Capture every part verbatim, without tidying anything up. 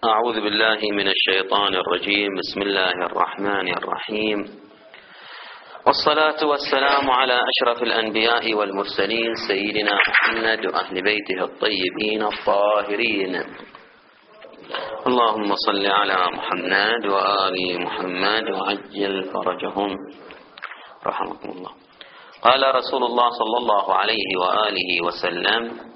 أعوذ بالله من الشيطان الرجيم. بسم الله الرحمن الرحيم، والصلاة والسلام على أشرف الأنبياء والمرسلين سيدنا محمد وأهل بيته الطيبين الطاهرين. اللهم صل على محمد وآل محمد وعجل فرجهم رحمكم الله. قال رسول الله صلى الله عليه وآله وسلم: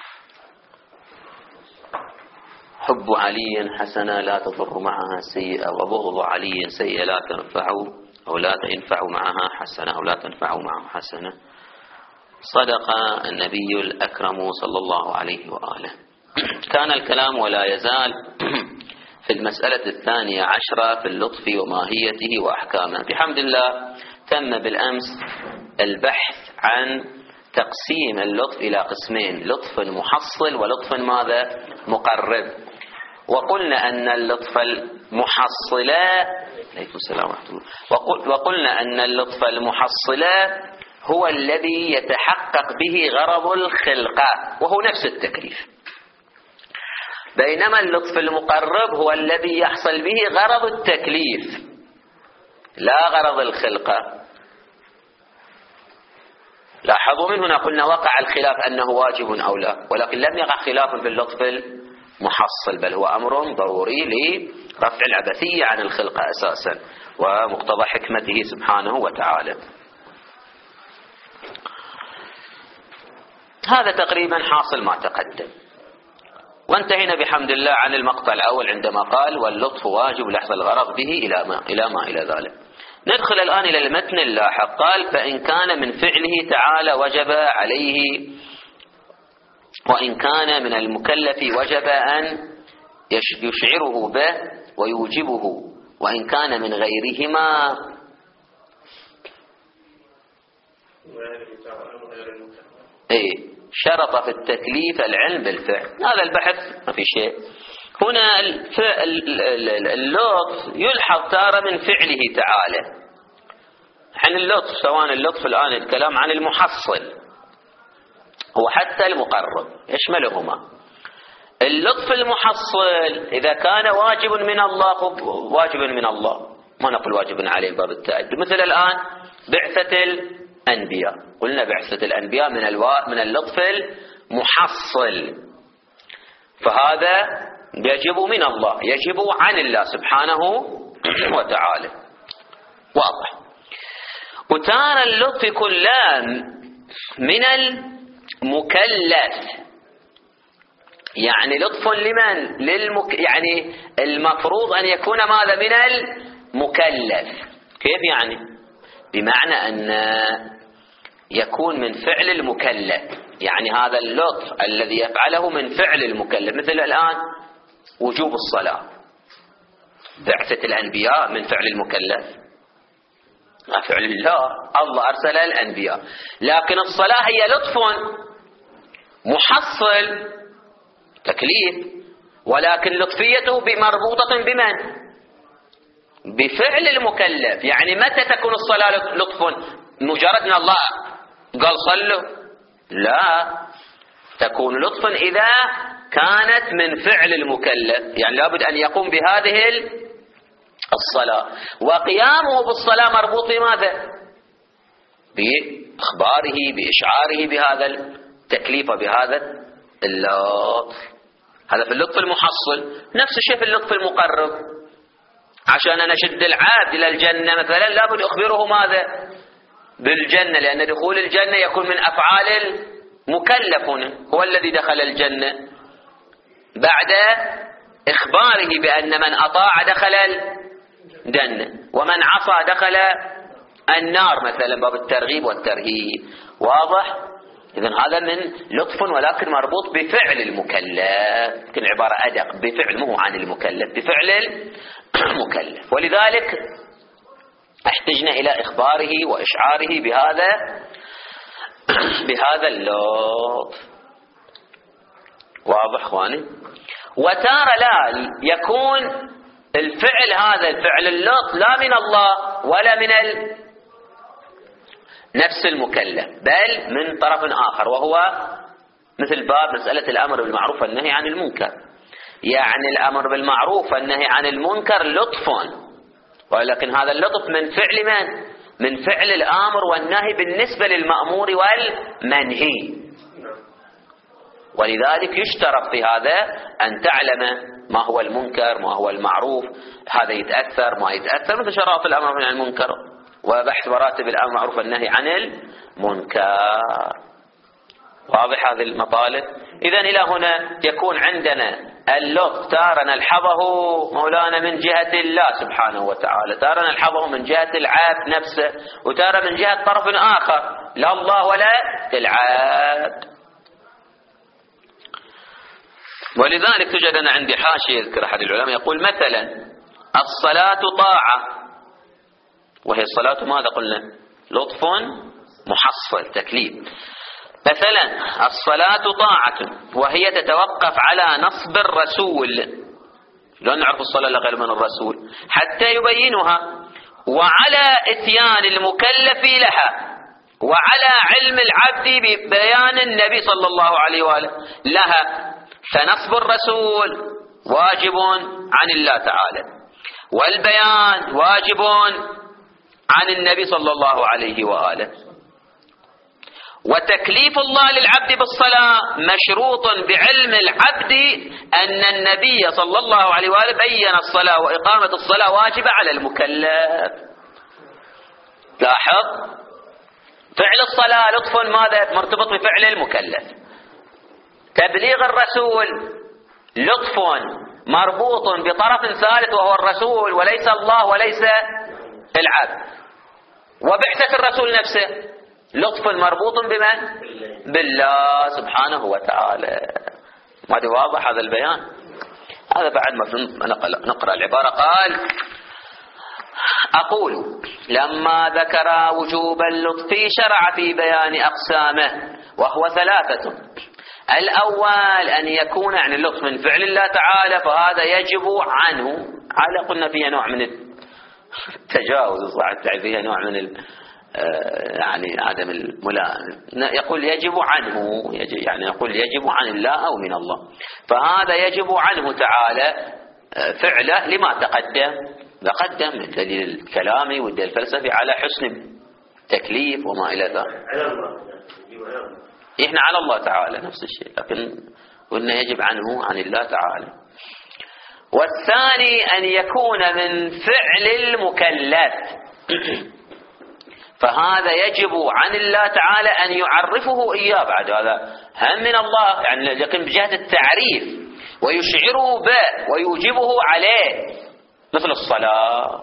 حب علي حسنة لا تضر معها سيئة، وبغض علي سيئة لا تنفع أو لا تنفع معها حسنة أو لا تنفع معها حسنة. صدق النبي الأكرم صلى الله عليه وآله. كان الكلام ولا يزال في المسألة الثانية عشرة في اللطف وماهيته وأحكامه. بحمد الله تم بالأمس البحث عن تقسيم اللطف إلى قسمين: لطف محصل ولطف ماذا؟ مقرب. وقلنا أن اللطف المحصل عليكم السلام ورحمة الله وقلنا أن اللطف المحصل هو الذي يتحقق به غرض الخلقة، وهو نفس التكليف، بينما اللطف المقرب هو الذي يحصل به غرض التكليف لا غرض الخلقة. لاحظوا من هنا قلنا وقع الخلاف أنه واجب أو لا، ولكن لم يقع خلاف في اللطف المحصل، بل هو أمر ضروري لرفع العبثية عن الخلقة أساسا ومقتضى حكمته سبحانه وتعالى. هذا تقريبا حاصل ما تقدم، وانتهينا بحمد الله عن المقطع الأول عندما قال: واللطف واجب لحظ الغرض به إلى ما إلى ما إلى ذلك. ندخل الآن إلى المتن اللاحق. قال: فإن كان من فعله تعالى وجب عليه، وإن كان من المكلف وجب أن يشعره به ويوجبه، وإن كان من غيرهما إيه شرط في التكليف العلم بالفعل. هذا البحث ما في شيء هنا. اللطف يلحظ تارة من فعله تعالى. عن اللطف سواء اللطف الآن الكلام عن المحصل هو حتى المقرب يشملهما. اللطف المحصل إذا كان واجب من الله واجب من الله، ما نقول واجب عليه باب التأدي. مثل الآن بعثة الأنبياء، قلنا بعثة الأنبياء من الوا... من اللطف المحصل، فهذا يجب من الله، يجب عن الله سبحانه وتعالى. واضح. وتارى اللطف كلام من المكلف، يعني لطف لمن؟ للمك... يعني المفروض أن يكون ماذا؟ من المكلف. كيف يعني؟ بمعنى أن يكون من فعل المكلف، يعني هذا اللطف الذي يفعله من فعل المكلف. مثل الآن وجوب الصلاة، بعثة الأنبياء من فعل المكلف، فعل الله، الله أرسل الأنبياء، لكن الصلاة هي لطف محصل تكليف، ولكن لطفيته مربوطة بمن؟ بفعل المكلف. يعني متى تكون الصلاة لطف؟ مجرد أن الله قال صلوا؟ لا، تكون لطفا إذا كانت من فعل المكلف، يعني لابد أن يقوم بهذه الصلاة، وقيامه بالصلاة مربوط بماذا؟ بإخباره بإشعاره بهذا التكليف بهذا اللطف. هذا في اللطف المحصل. نفس الشيء في اللطف المقرب. عشان أنا أشد العبد إلى الجنة مثلا لابد أخبره ماذا؟ بالجنة، لأن دخول الجنة يكون من أفعال المكلف هنا، هو الذي دخل الجنة بعد إخباره بأن من أطاع دخل الجنة ومن عصى دخل النار مثلا، باب الترغيب والترهيب. واضح؟ إذن هذا من لطف ولكن مربوط بفعل المكلف، يمكن عبارة أدق، بفعل مو عن المكلف، بفعل المكلف. ولذلك احتجنا إلى إخباره وإشعاره بهذا بهذا اللطف. واضح اخواني؟ وتارى لا يكون الفعل هذا الفعل اللطف لا من الله ولا من ال... نفس المكلف، بل من طرف آخر، وهو مثل باب مسألة الأمر بالمعروف والنهي عن المنكر. يعني الأمر بالمعروف والنهي عن المنكر لطف، ولكن هذا اللطف من فعل من؟ من فعل الآمر والنهي بالنسبة للمأمور والمنهي. ولذلك يشترط في هذا أن تعلم ما هو المنكر ما هو المعروف، هذا يتأثر ما يتأثر، مثل شرائط الأمر من المنكر وبحث مراتب الأمر بالمعروف والنهي عن المنكر. واضح هذه المطالب؟ إذن إلى هنا يكون عندنا اللطف تارة نلحظه مولانا من جهة الله سبحانه وتعالى، تارة نلحظه من جهة العبد نفسه، وتارة من جهة طرف آخر لا الله ولا العبد. ولذلك توجد أنا عندي حاشية يذكر أحد العلماء يقول مثلا الصلاة طاعة، وهي الصلاة ماذا قلنا؟ لطف محصل تكليف. مثلا الصلاة طاعة وهي تتوقف على نصب الرسول، لا نعرف الصلاة لغير من الرسول حتى يبينها، وعلى إتيان المكلف لها، وعلى علم العبد ببيان النبي صلى الله عليه وآله لها. فنصب الرسول واجب عن الله تعالى، والبيان واجب عن النبي صلى الله عليه وآله. وتكليف الله للعبد بالصلاة مشروط بعلم العبد أن النبي صلى الله عليه وآله بين الصلاة وإقامة الصلاة واجبة على المكلف. لاحظ فعل الصلاة لطف ماذا مرتبط بفعل المكلف، تبليغ الرسول لطف مربوط بطرف ثالث وهو الرسول وليس الله وليس العبد، وبعثة الرسول نفسه لطف مربوط بمن؟ بالله سبحانه وتعالى. ما واضح هذا البيان؟ هذا بعد ما نقرأ العبارة. قال أقول لما ذكر وجوب اللطف شرع في بيان أقسامه وهو ثلاثة. الأول أن يكون يعني اللطف من فعل الله تعالى، فهذا يجب عنه، على قلنا فيها نوع من التجاوز صحيح، فيها نوع من ال يعني عدم الملائمة، يقول يجب عنه، يعني يقول يجب عن الله أو من الله، فهذا يجب عنه تعالى فعله لما تقدم تقدم الدليل الكلامي والدليل الفلسفي على حسن التكليف وما إلى ذلك. إحنا على الله تعالى نفس الشيء، لكن قلنا يجب عنه عن الله تعالى. والثاني أن يكون من فعل المكلف، فهذا يجب عن الله تعالى أن يعرفه إياه، بعد هذا هم من الله يعني لكن بجهة التعريف ويشعره به ويوجبه عليه مثل الصلاة.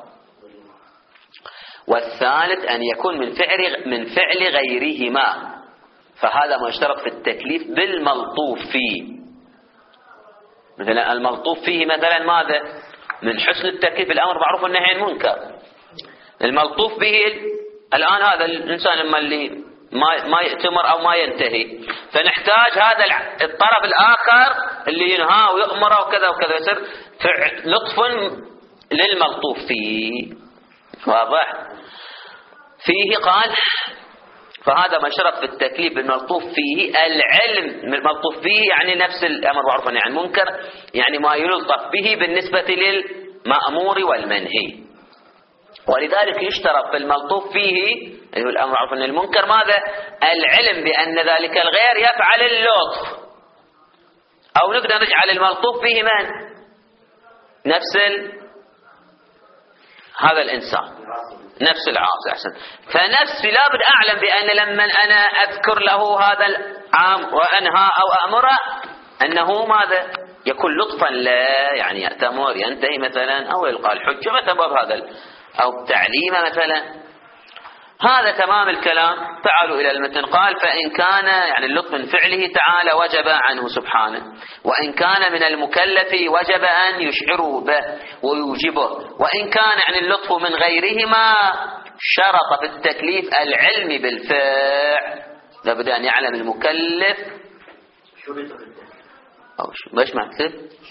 والثالث أن يكون من فعل من فعل غيرهما، فهذا ما يشترط في التكليف بالملطوف فيه. مثلا الملطوف فيه مثلا ماذا؟ من حسن التكليف الأمر معروف والنهي عن المنكر. الملطوف به الآن هذا الإنسان لما اللي ما ما يأتمر أو ما ينتهي، فنحتاج هذا الطرف الآخر اللي ينهى ويأمر وكذا وكذا، يصير لطف للملطوف فيه. واضح؟ فيه قال فهذا ما شرط في التكليف بالملطوف فيه العلم. الملطوف فيه يعني نفس الأمر معروف عن المنكر، يعني ما يلطف به بالنسبة للمأمور والمنهي. ولذلك يشترط في الملطوف فيه اللي هو الأمر معروف عن المنكر ماذا؟ العلم بأن ذلك الغير يفعل اللطف، أو نقدر نجعل الملطوف فيه من؟ نفس ال... هذا الإنسان نفس العاصي. أحسن. فنفسي لابد أعلم بأن لما أنا أذكر له هذا العام وأنهى أو أمره أنه ماذا؟ يكون لطفا لا يعني يأتمر ينتهي مثلا أو يلقى الحجة مثلا بهذا أو تعليمه مثلا. هذا تمام الكلام. تعالوا إلى المتن. قال فإن كان يعني اللطف من فعله تعالى وجب عنه سبحانه، وإن كان من المكلف وجب أن يشعره به ويوجبه، وإن كان يعني اللطف من غيرهما شرط في التكليف العلم بالفعل. لابد أن يعلم المكلف أو شو باش مكتب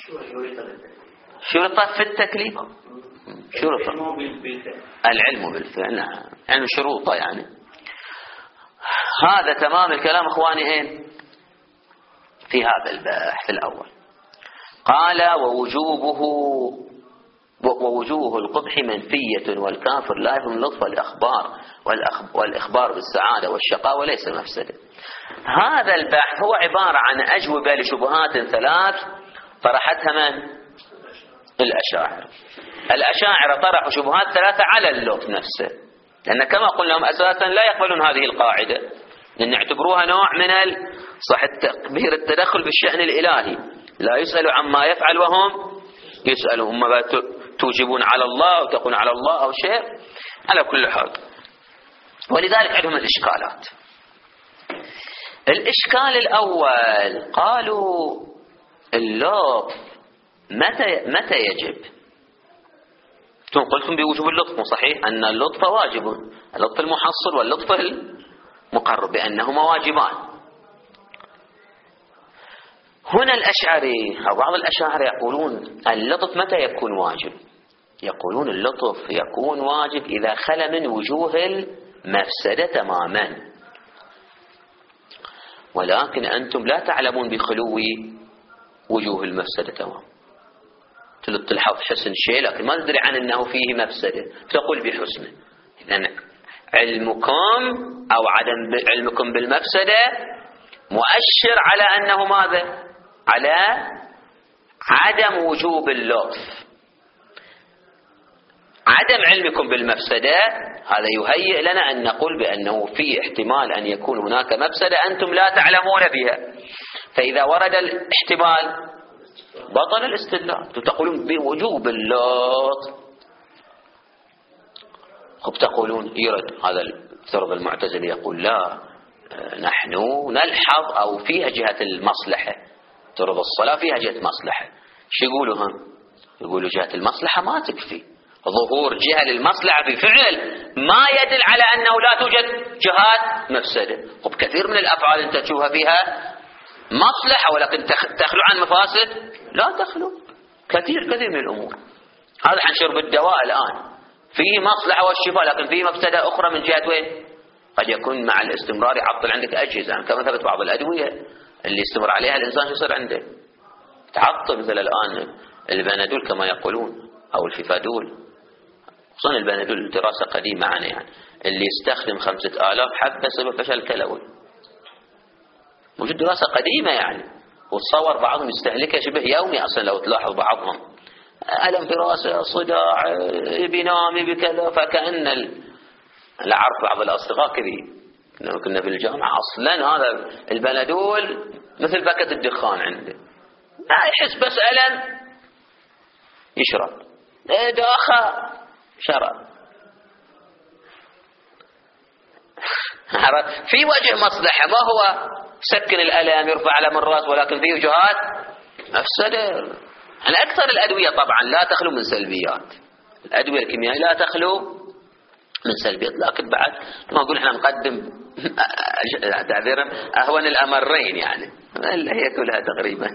شرط في التكليف شرط العلم بالفعل. نعم علم شروطه يعني. هذا تمام الكلام اخواني ايه في هذا البحث الاول. قال ووجوبه ووجوه القبح منفية والكافر لا يفهم لطف الأخبار والإخبار بالسعادة والشقاء وليس مفسدة. هذا البحث هو عبارة عن أجوبة لشبهات ثلاث طرحتها من؟ الأشاعرة. الأشاعرة طرحوا شبهات ثلاثة على اللطف نفسه، لأن كما قلنا هم أساسا لا يقبلون هذه القاعدة، لأن يعتبروها نوع من صح التكبير التدخل بالشأن الإلهي، لا يسأل عما يفعل وهم يسألون، هم توجبون على الله وتقون على الله أو شيء. على كل حال، ولذلك عندهم الإشكالات. الإشكال الأول قالوا اللطف متى متى يجب؟ انتم قلتم بوجوب اللطف، صحيح أن اللطف واجب، اللطف المحصل واللطف المقرب بأنهما واجبان. هنا الأشعري أو بعض الأشاعرة يقولون اللطف متى يكون واجب؟ يقولون اللطف يكون واجب إذا خلا من وجوه المفسدة تماما، ولكن أنتم لا تعلمون بخلو وجوه المفسدة تماما. تلحظ حسن شيء لكن ما تدري عن أنه فيه مفسدة، تقول بحسنه. إذن علمكم أو عدم علمكم بالمفسدة مؤشر على أنه ماذا؟ على عدم وجوب اللطف. عدم علمكم بالمفسدة هذا يهيئ لنا أن نقول بأنه في احتمال أن يكون هناك مفسدة أنتم لا تعلمون بها، فإذا ورد الاحتمال بطل الاستدلال. تقولون بوجوب اللطف، خب تقولون يرد هذا الفرض المعتزلي يقول لا، نحن نلحظ أو فيها جهة المصلحة، ترضى الصلاة فيها جهة مصلحة. شو يقولوا هم؟ يقولوا جهة المصلحة ما تكفي، ظهور جهة للمصلحة بفعل ما يدل على أنه لا توجد جهات مفسدة. خب كثير من الأفعال أنت تشوفها فيها مصلحة ولكن تخلو عن مفاسد، لا تخلو. كثير كثير من الأمور، هذا عن شرب الدواء الآن فيه مصلحة والشفاء، لكن فيه مفسدة أخرى من جهة وين؟ قد يكون مع الاستمرار يعطل عندك أجهزة، يعني كما ثبت بعض الأدوية اللي يستمر عليها الإنسان يصير عنده تعطل، مثل الآن البنادول كما يقولون أو الفيفادول، خصوصا البنادول دراسة قديمة عنه، يعني اللي يستخدم خمسة آلاف حبة سبب فشل كلوي، موجود دراسة قديمة يعني، وتصور بعضهم يستهلكها شبه يومي أصلا لو تلاحظ بعضهم، ألم في راسه، صداع، بينامي بكذا، فكأن لا أعرف بعض الأصدقاء كذي كنا في الجامعة أصلا هذا البنادول مثل باكة الدخان عنده، لا يحس بس ألم يشرب، داخل شرب. في وجه مصلحة، ما هو سكن الألم يرفع ألم الرأس، ولكن فيه وجهات مفسدة. يعني أكثر الأدوية طبعا لا تخلو من سلبيات، الأدوية الكيميائية لا تخلو من سلبيات، لكن بعد ما أقول إحنا نقدم تعذيرا أهون الأمرين، يعني هي كلها تقريبا.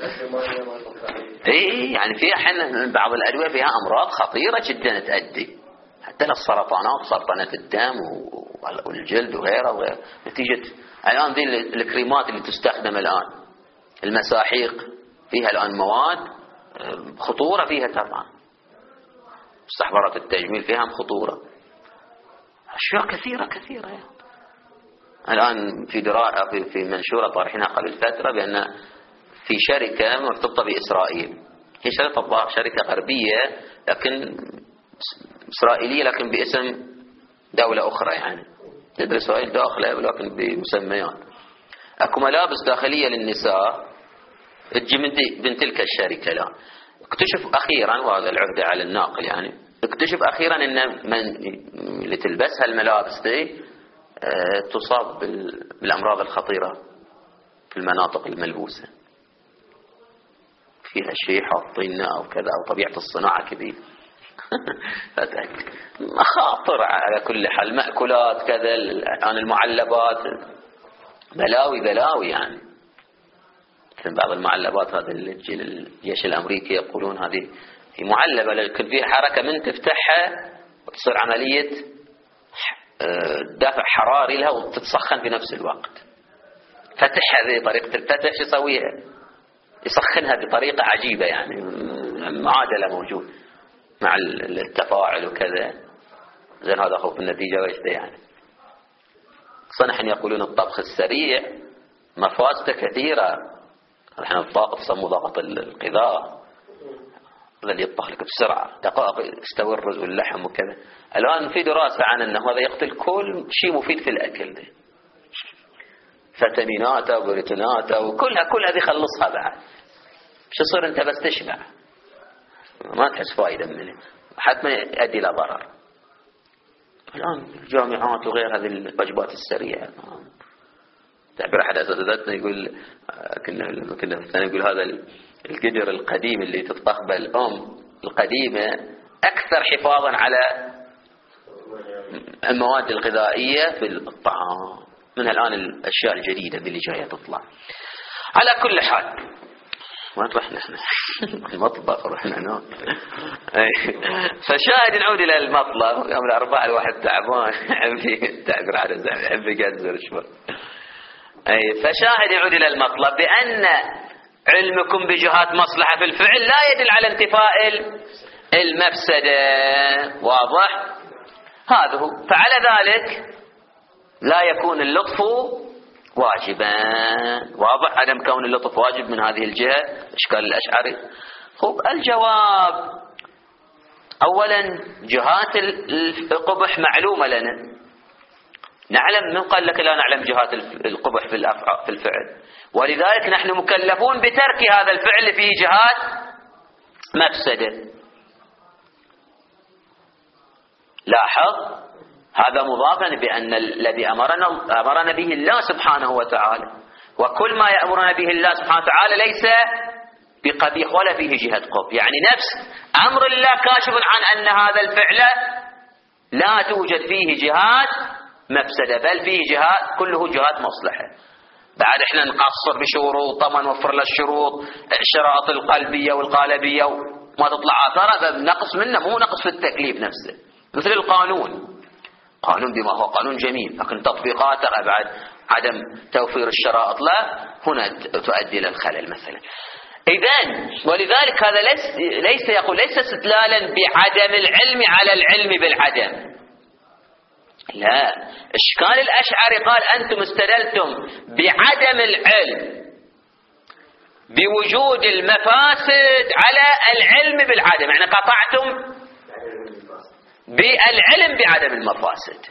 إيه يعني فيها حين بعض الأدوية فيها أمراض خطيرة جدا تؤدي حتى للسرطانات، سرطانات الدم والجلد وغيرها وغيرها، نتيجة الآن ذي الكريمات اللي تستخدم الآن، المساحيق فيها الآن مواد خطورة فيها طبعا، مستحضرات التجميل فيها خطورة، أشياء كثيرة كثيرة يعني. الآن في دراسة في, في منشورة طارحينها قبل فترة بأن في شركة مرتبطة بإسرائيل، هي شركة الظاهر شركة غربية لكن إسرائيلية لكن باسم دولة أخرى، يعني تدرس إسرائيل داخلها ولكن بمسميات. أكو ملابس داخلية للنساء تجي من تلك الشركة. لا اكتشف أخيرا، وهذا العهدة على الناقل، يعني اكتشف أخيرا أن من اللي تلبسها الملابس دي تصاب بالأمراض الخطيرة في المناطق الملبوسة، فيها شيء حاطين أو كذا أو طبيعة الصناعة كذي. مخاطر على كل حال، مأكولات كذا، الآن المعلبات بلاوي بلاوي، يعني مثل بعض المعلبات هذا اللي تجي للجيش الأمريكي يقولون هذه هي معلبة لكن فيها حركة من تفتحها وتصير عملية دافع حراري لها وتتسخن في نفس الوقت. فتحها ذي طريقة الفتح شو يسويها؟ يسخنها بطريقة عجيبة، يعني معادلة موجود مع التفاعل وكذا. زين هذا خوف النتيجة وجده يعني. صنحا يقولون الطبخ السريع مفاسده كثيرة. نحن الضغط سموا ضغط الغذاء الذي يطبخ لك بسرعة دقائق يستوي الرز واللحم وكذا. الآن في دراسة عن أنه هذا يقتل كل شيء مفيد في الأكل ده، فيتاميناته وبروتيناته وكلها كلها دي خلصها بعد. شو يصير أنت بس تشبع ما تحس فائدة منه حتى ما يؤدي إلى ضرر. الآن الجامعات وغير هذه الوجبات السريعة، تعبير أحد أساتذتنا يقول كنا كنا مثلا يقول هذا القدر القديم اللي تطبخ به الأم القديمة أكثر حفاظا على المواد الغذائية في الطعام من الآن الأشياء الجديدة اللي جاية تطلع. على كل حال وين رحنا احنا؟ المطبخ رحنا هناك. فشاهد نعود إلى المطلب. يوم الأربعاء الواحد تعبان عمي تعبير على زعل عمي قدر شوي. أي فشاهد يعود إلى المطلب بأن علمكم بجهات مصلحة في الفعل لا يدل على انتفاء المفسدة. واضح هذا هو. فعلى ذلك لا يكون اللطف واجبا. واضح عدم كون اللطف واجب من هذه الجهة إشكال الأشعري. خب الجواب أولا جهات القبح معلومة لنا، نعلم. من قال لك لا نعلم جهات القبح في في الفعل؟ ولذلك نحن مكلفون بترك هذا الفعل فيه جهات مفسدة. لاحظ هذا مضافا بأن الذي أمرنا أمرنا به الله سبحانه وتعالى، وكل ما يأمرنا به الله سبحانه وتعالى ليس بقبيح ولا فيه جهة قبح. يعني نفس أمر الله كاشف عن أن هذا الفعل لا توجد فيه جهات مفسدة بل فيه جهات كله جهات مصلحة. بعد احنا نقصر بشروط طبعا نوفر له الشروط الشرائط القلبية والقالبية وما تطلع آثار، هذا نقص منه مو نقص في التكليف نفسه. مثل القانون، قانون بما هو قانون جميل لكن تطبيقاته بعد عدم توفير الشرائط له هنا تؤدي إلى الخلل مثلا. إذن ولذلك هذا ليس, ليس يقول ليس استدلالا بعدم العلم على العلم بالعدم، لا. إشكال الأشعري قال أنتم استدلتم بعدم العلم بوجود المفاسد على العلم بالعدم، يعني قطعتم بالعلم بعدم المفاسد.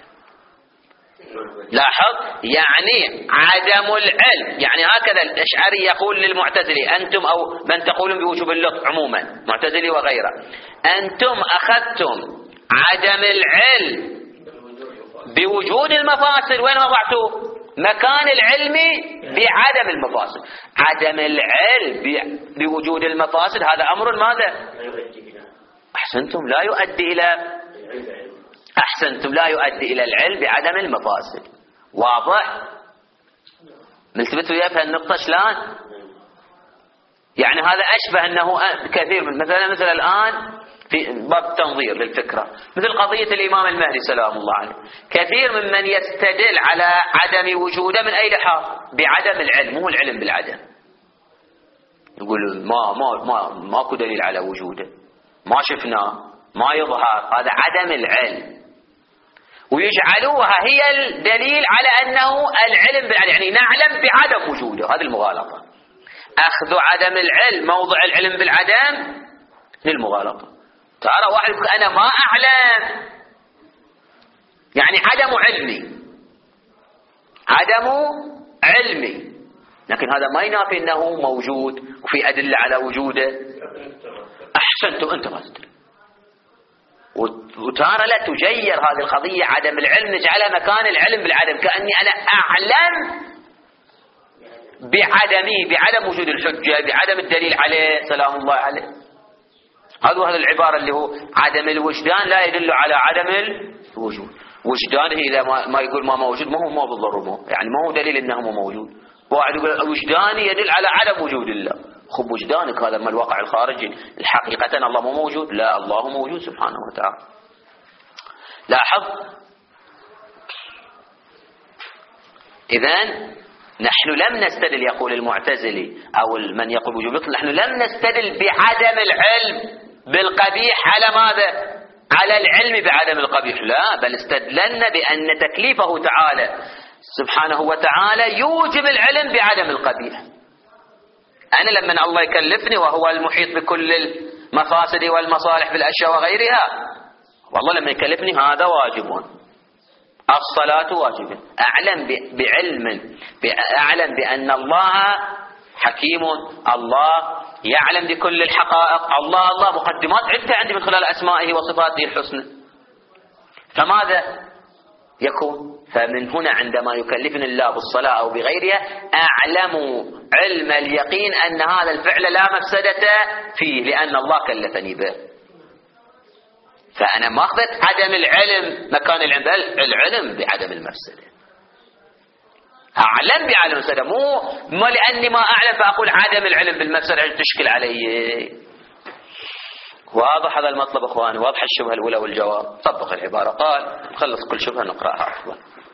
لاحظ يعني عدم العلم، يعني هكذا الأشعري يقول للمعتزلي أنتم أو من تقولون بوجوب اللطف عموما معتزلي وغيره، أنتم أخذتم عدم العلم بوجود المفاسد وين وضعتوه؟ مكان العلم بعدم المفاسد. عدم العلم بوجود المفاسد هذا أمر ماذا؟ أحسنتم لا يؤدي إلى أحسنتم لا يؤدي إلى العلم بعدم المفاسد. واضح؟ نلتفت وياه في النقطة شلون؟ يعني هذا أشبه أنه كثير من مثلا مثل الآن في باب تنظير للفكرة مثل قضية الإمام المهدي سلام الله عليه، كثير ممن يستدل على عدم وجوده من أي لحاظ؟ بعدم العلم، مو العلم بالعدم. يقول ما ما ما ماكو دليل على وجوده، ما شفناه، ما يظهر، هذا عدم العلم، ويجعلوها هي الدليل على أنه العلم بالعدم، يعني نعلم بعدم وجوده. هذه المغالطة، أخذ عدم العلم موضع العلم بالعدم للمغالطة. ترى واحد يقول أنا ما أعلم، يعني عدم علمي، عدم علمي، لكن هذا ما ينافي أنه موجود وفي أدلة على وجوده. أحسنتم أنت ما تدري. وترى لا تجير هذه القضية عدم العلم نجعلها مكان العلم بالعدم، كأني أنا أعلم بعدمي، بعدم وجود الحجة، بعدم الدليل عليه سلام الله عليه. هذا هذا العبارة اللي هو عدم الوجدان لا يدل على عدم الوجود. وجدانه إذا ما, ما يقول ما موجود ما هو ما بالضرورة، يعني ما هو دليل أنه موجود. واحد يقول وجداني يدل على عدم وجود الله. خب وجدانك هذا من الواقع الخارجي، الحقيقة الله مو موجود، لا الله موجود سبحانه وتعالى. لاحظ إذن نحن لم نستدل، يقول المعتزلي أو من يقول بوجوب اللطف، نحن لم نستدل بعدم العلم بالقبيح على ماذا؟ على العلم بعدم القبيح، لا، بل استدللنا بأن تكليفه تعالى سبحانه وتعالى يوجب العلم بعدم القبيح. أنا لما الله يكلفني وهو المحيط بكل المفاسد والمصالح في الأشياء وغيرها، والله لما يكلفني هذا واجب، الصلاة واجبة، أعلم بعلم، أعلم بأن الله حكيم، الله يعلم بكل الحقائق، الله الله مقدمات عدة عندي من خلال أسمائه وصفاته الحسنى. فماذا يكون؟ فمن هنا عندما يكلفني الله بالصلاة أو بغيرها أعلم علم اليقين أن هذا الفعل لا مفسدة فيه، لأن الله كلفني به. فأنا ما أخذت عدم العلم مكان العلم، بل العلم بعدم المفسدة. أعلم بعدم المفسدة، مو ما لأني ما أعلم فأقول عدم العلم بالمفسدة تشكل علي. واضح هذا المطلب أخواني؟ واضح الشبهة الأولى والجواب. طبق العبارة. قال نخلص كل شبهة نقرأها أفضل.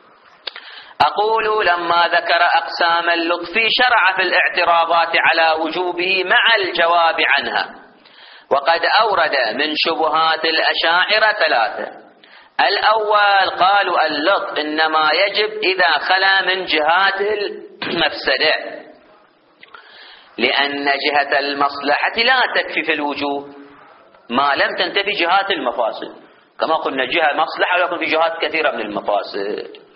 أقول لما ذكر أقسام اللطف شرع في الاعتراضات على وجوبه مع الجواب عنها، وقد أورد من شبهات الأشاعرة ثلاثة. الأول قالوا اللطف إنما يجب إذا خلا من جهات المفسدة، لأن جهة المصلحة لا تكفي في الوجوب ما لم تنتفي جهات المفاسد، كما قلنا جهة مصلحة ولكن في جهات كثيرة من المفاسد.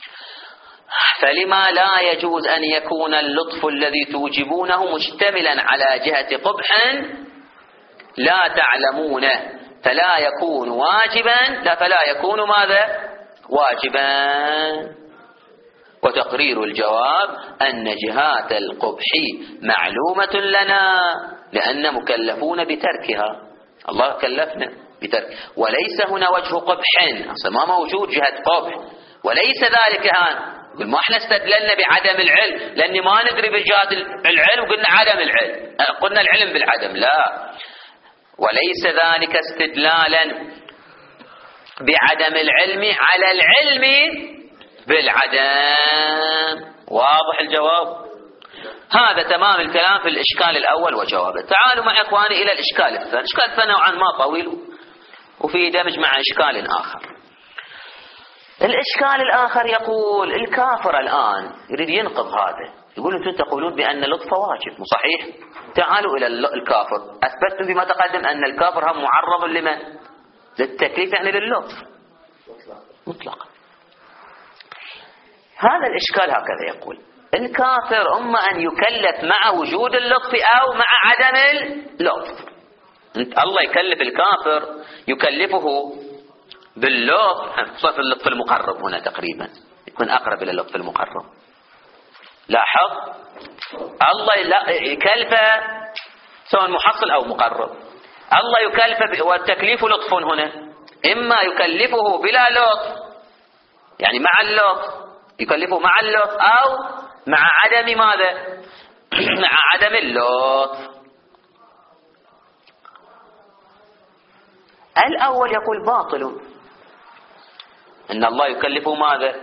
فلما لا يجوز أن يكون اللطف الذي توجبونه مشتملا على جهة قبح لا تعلمونه فلا يكون واجبا، لا فلا يكون ماذا؟ واجبا. وتقرير الجواب أن جهات القبح معلومة لنا لأن مكلفون بتركها، الله كلفنا بترك، وليس هنا وجه قبح، ما موجود جهة قبح، وليس ذلك هان. يقول ما احنا استدللنا بعدم العلم لأني ما ندري بجهات العلم وقلنا عدم العلم، قلنا العلم بالعدم، لا، وليس ذلك استدلالا بعدم العلم على العلم بالعدم. واضح الجواب؟ هذا تمام الكلام في الإشكال الأول وجوابه. تعالوا مع إخواني إلى الإشكال الثاني. الإشكال الثاني نوعا ما طويل وفي دمج مع إشكال آخر. الإشكال الآخر يقول الكافر الآن يريد ينقض هذا، يقول أنتم تقولون بأن اللطف واجب، مو صحيح؟ تعالوا إلى الكافر، أثبتتم فيما تقدم أن الكافر هم معرض لمن؟ للتكليف، يعني للطف مطلقا. هذا الإشكال هكذا يقول الكافر إما أن يكلف مع وجود اللطف أو مع عدم اللطف. الله يكلف الكافر، يكلفه باللطف، صف اللطف المقرب هنا تقريبا يكون أقرب إلى اللطف المقرب. لاحظ الله يكلفه سواء محصل أو مقرب، الله يكلفه والتكليف لطف هنا، إما يكلفه بلا لطف يعني مع اللطف، يكلفه مع اللطف أو مع عدم ماذا؟ مع عدم اللطف. الأول يقول باطل، إن الله يكلفه ماذا؟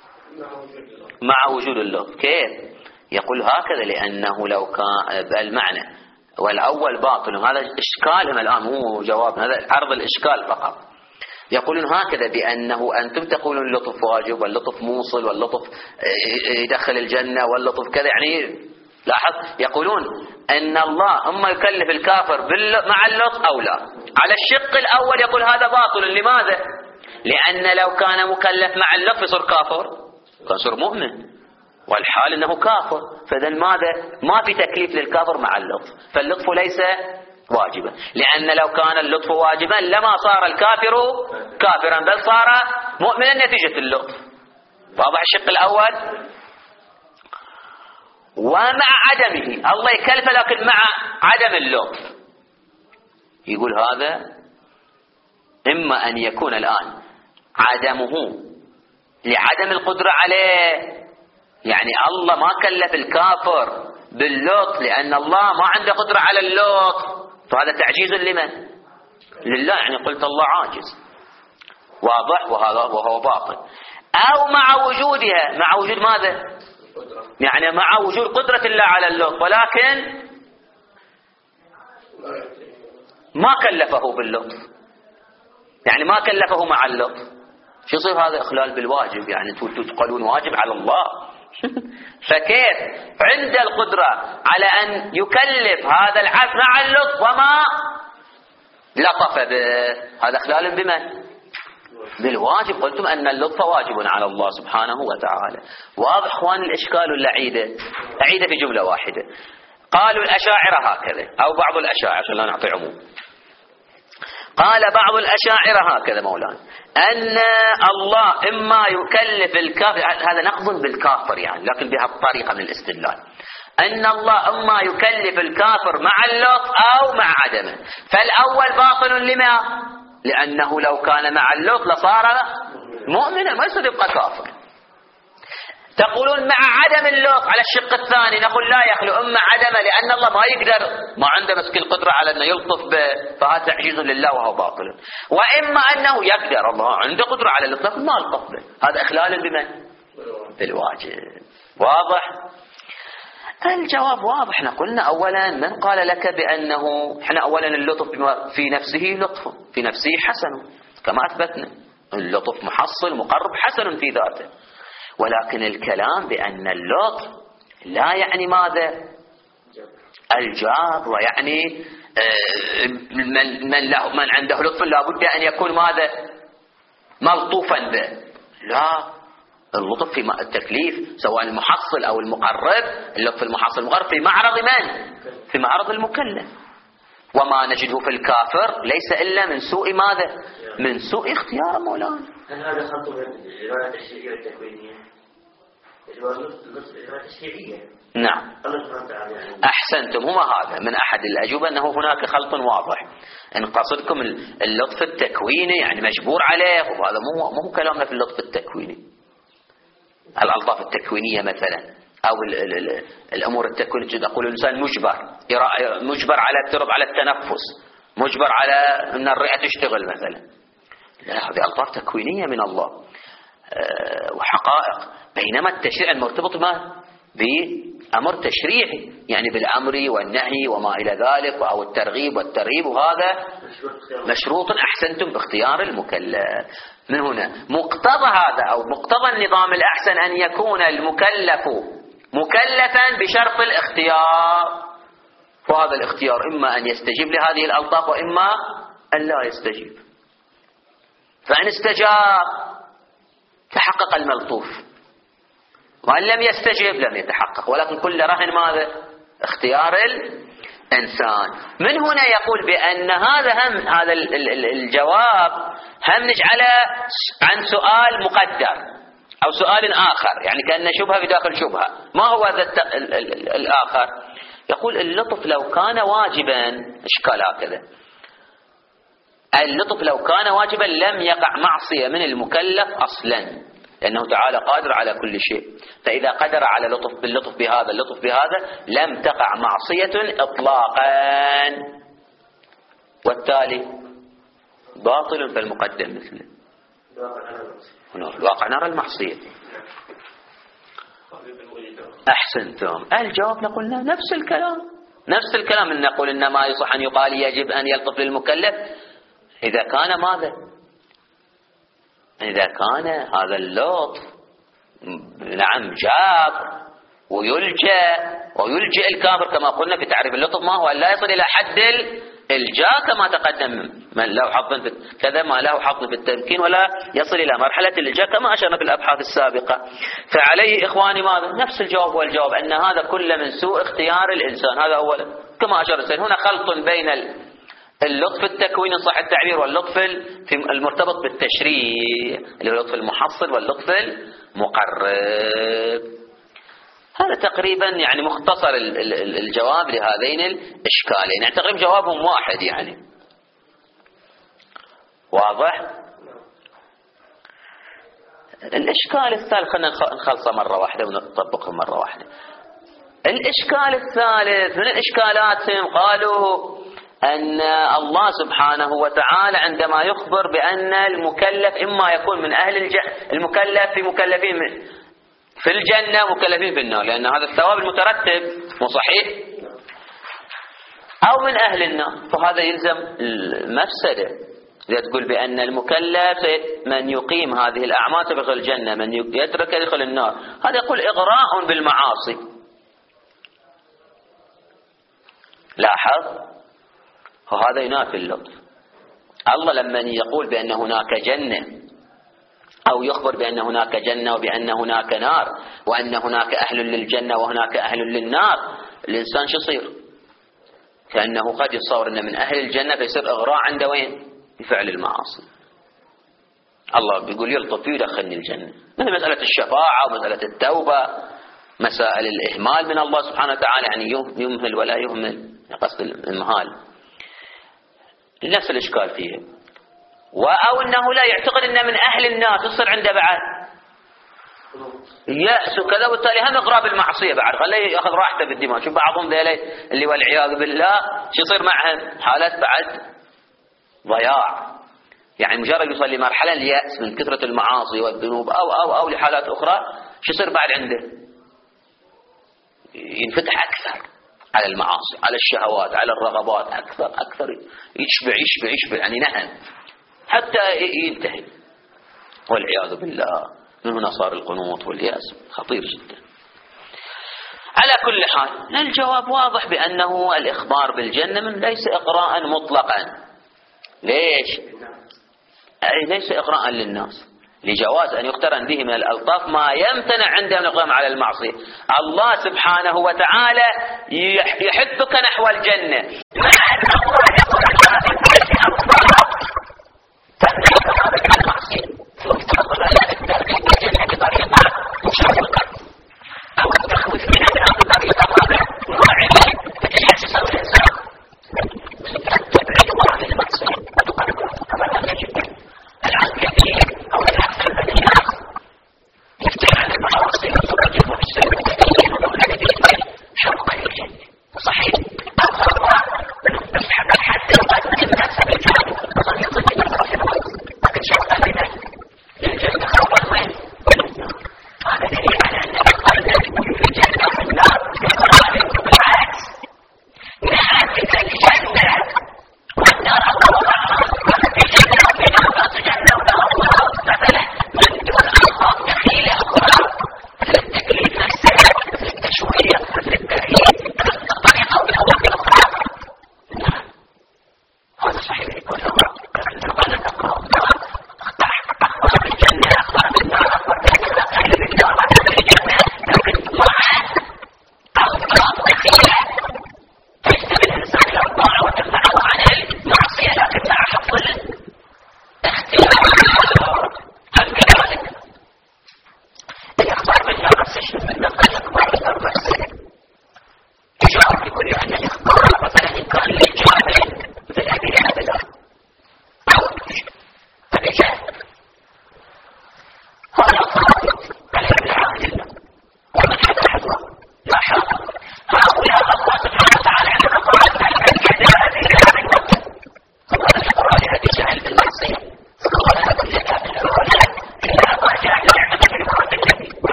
مع وجود اللطف. كيف؟ يقول هكذا لأنه لو كان المعنى، والأول باطل، هذا إشكالهم الآن مو جواب، هذا عرض الإشكال فقط. يقولون هكذا بأنه أنتم تقولون اللطف واجب واللطف موصل واللطف يدخل الجنة واللطف كذا، يعني لاحظ يقولون أن الله أما يكلف الكافر مع اللطف أو لا. على الشق الأول يقول هذا باطل. لماذا؟ لأن لو كان مكلف مع اللطف يصير كافر، كان يصير مؤمن، والحال أنه كافر، فإذا ماذا؟ ما في تكليف للكافر مع اللطف، فاللطف ليس واجبا، لأن لو كان اللطف واجبا لما صار الكافر كافرا بل صار مؤمنا نتيجة اللطف. واضح الشق الأول؟ ومع عدمه الله يكلف لكن مع عدم اللطف، يقول هذا إما أن يكون الآن عدمه لعدم القدرة عليه، يعني الله ما كلف الكافر باللطف لأن الله ما عنده قدرة على اللطف، فهذا تعجيز لمن؟ لله، يعني قلت الله عاجز. واضح؟ وهذا وهو باطل. أو مع وجودها، مع وجود ماذا؟ يعني مع وجود قدرة الله على اللطف، ولكن ما كلفه باللطف، يعني ما كلفه مع اللطف. شو يصير هذا؟ إخلال بالواجب، يعني انتم تقولون واجب على الله. فكيف عند القدرة على أن يكلف هذا العبد مع اللطف وما لطف به؟ هذا إخلال بمن؟ بالواجب. قلتم أن اللطف واجب على الله سبحانه وتعالى. واضح اخوان الإشكال ولا أعيده؟ أعيده في جملة واحدة. قالوا الأشاعرة هكذا، أو بعض الأشاعرة عشان لا نعطي عموم. قال بعض الأشاعرة هكذا مولانا، أن الله إما يكلف الكافر، هذا نقض بالكافر يعني، لكن بهالطريقة من الاستدلال، أن الله إما يكلف الكافر مع اللطف أو مع عدمه. فالأول باطل لما؟ لأنه لو كان مع اللطف لصار مؤمنا، ما يصير يبقى كافر. تقولون مع عدم اللطف على الشق الثاني، نقول لا يخلو، إما عدمه لأن الله ما يقدر، ما عنده مسك القدرة على أنه يلطف به، فهذا تعجيز لله وهو باطل. وإما أنه يقدر، الله عنده قدرة على اللطف ما يلطف به، هذا إخلال بمن؟ بالواجب. واضح؟ الجواب واضح. احنا قلنا أولا من قال لك بأنه، احنا أولا اللطف في نفسه لطف، في نفسه حسن كما أثبتنا، اللطف محصل مقرب حسن في ذاته، ولكن الكلام بأن اللطف لا يعني ماذا؟ الجاب، ويعني من, من, له من عنده لطف لا بد أن يكون ماذا؟ ملطوفا به. لا، اللطف في التكليف سواء المحصل أو المقرب، اللطف المحصل المقرب في معرض من؟ في معرض المكلف. وما نجده في الكافر ليس إلا من سوء ماذا؟ من سوء اختيار مولانا. هل هذا خلط بين الإرادة التشريعية والتكوينية؟ الإرادة التشريعية. نعم. أحسنتم، هما هذا من أحد الأجوبة أنه هناك خلط واضح. إن قصدكم اللطف التكويني يعني مجبور عليه، وهذا مو مو كلامنا في اللطف التكويني. الألطاف التكوينية مثلا، أو ال ال ال الأمور التكوينية، تقول الإنسان مجبر مجبر على الترب على التنفس، مجبر على أن الرئة تشتغل مثلا. لا، هذه ألطاف تكوينية من الله أه وحقائق. بينما التشريع المرتبط ما بأمر تشريعي، يعني بالأمر والنهي وما إلى ذلك، أو الترغيب والترهيب، وهذا مشروط أحسنتم باختيار المكلف. من هنا مقتضى هذا أو مقتضى النظام الأحسن أن يكون المكلف مكلفا بشرط الاختيار، وهذا الاختيار إما أن يستجيب لهذه الألطاف وإما أن لا يستجيب. فإن استجاب تحقق الملطوف، وأن لم يستجيب لم يتحقق، ولكن كل رهن ماذا؟ اختيار الإنسان. من هنا يقول بأن هذا هم هذا الجواب هم نجعله عن سؤال مقدر أو سؤال آخر، يعني كأن شبهة بداخل شبهة. ما هو هذا الآخر؟ يقول اللطف لو كان واجبا، إشكال هكذا، اللطف لو كان واجبا لم يقع معصية من المكلف أصلا، لأنه تعالى قادر على كل شيء. فإذا قدر على لطف باللطف بهذا اللطف بهذا لم تقع معصية إطلاقا، والتالي باطل فالمقدم مثله. هنا في الواقع نرى المعصية. أحسنتم. الجواب نقولنا نفس الكلام، نفس الكلام، إن نقول إنما يصح أن يقال يجب أن يلطف للمكلف إذا كان ماذا؟ إذا كان هذا اللطف نعم جاب ويلجأ ويلجئ الكافر، كما قلنا في تعريف اللطف ما هو؟ لا يصل إلى حد الإلجاء كما تقدم، من له حظ في كذا ما له حظ في التمكين، ولا يصل إلى مرحلة الإلجاء كما أشرنا في الأبحاث السابقة. فعليه إخواني ماذا؟ نفس الجواب والجواب، أن هذا كله من سوء اختيار الإنسان. هذا أولا كما أشرنا. هنا خلط بين اللطف التكويني صح التعبير واللطف المرتبط بالتشريع، اللي هو اللطف المحصل واللطف المقرب. هذا تقريبا يعني مختصر الجواب لهذين الإشكالين، يعني تقريبا جوابهم واحد يعني. واضح؟ الإشكال الثالث خلينا نخلصه مرة واحدة ونطبقه مرة واحدة. الإشكال الثالث من الإشكالاتهم قالوا أن الله سبحانه وتعالى عندما يخبر بأن المكلف إما يكون من أهل الجنة، المكلف في مكلفين من في الجنة مكلفين في النار، لأن هذا الثواب المترتب مو صحيح؟ أو من أهل النار، فهذا يلزم المفسدة. إذا تقول بأن المكلف من يقيم هذه الأعمال يدخل الجنة، من يترك يدخل النار، هذا يقول إغراء بالمعاصي. لاحظ، وهذا ينافي اللطف. الله لما يقول بأن هناك جنة أو يخبر بأن هناك جنة وبأن هناك نار وأن هناك أهل للجنة وهناك أهل للنار، الإنسان شو يصير؟ كأنه قد يتصور أن من أهل الجنة فيصير إغراء عنده وين؟ بفعل المعاصي. الله بيقول يلطف فيه يدخلني الجنة. مثل مسألة الشفاعة ومسألة التوبة، مسائل الإهمال من الله سبحانه وتعالى، يعني يمهل ولا يهمل، قصد المهال، نفس الإشكال فيه. أو أنه لا يعتقد أن من أهل النار تصير عنده بعد يأس وكذا، وبالتالي هم إغراء بالمعصية بعد، خليه يأخذ راحته بالدماء. شوف بعضهم ذيلي اللي والعياذ بالله شو يصير معهم؟ حالات بعد ضياع، يعني مجرد يوصل لمرحلة اليأس من كثرة المعاصي والذنوب أو أو أو لحالات أخرى، شو يصير بعد عنده؟ ينفتح أكثر على المعاصي، على الشهوات، على الرغبات، أكثر أكثر، يشبع يشبع يشبع، يعني نهم حتى ينتهي والعياذ بالله. من هنا صار القنوط واليأس خطير جدا. على كل حال الجواب واضح بأنه الإخبار بالجنة من ليس إقراء مطلقا. ليش؟ أي ليس إقراء للناس، لجواز أن يقترن به من الألطاف ما يمتنع عنده من القيام على المعصية. الله سبحانه وتعالى يحثك نحو الجنة، يجب أن يكون هناك إخبار مثلا إن كان للجواب مثل هذه الأبدا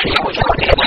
أن يوجد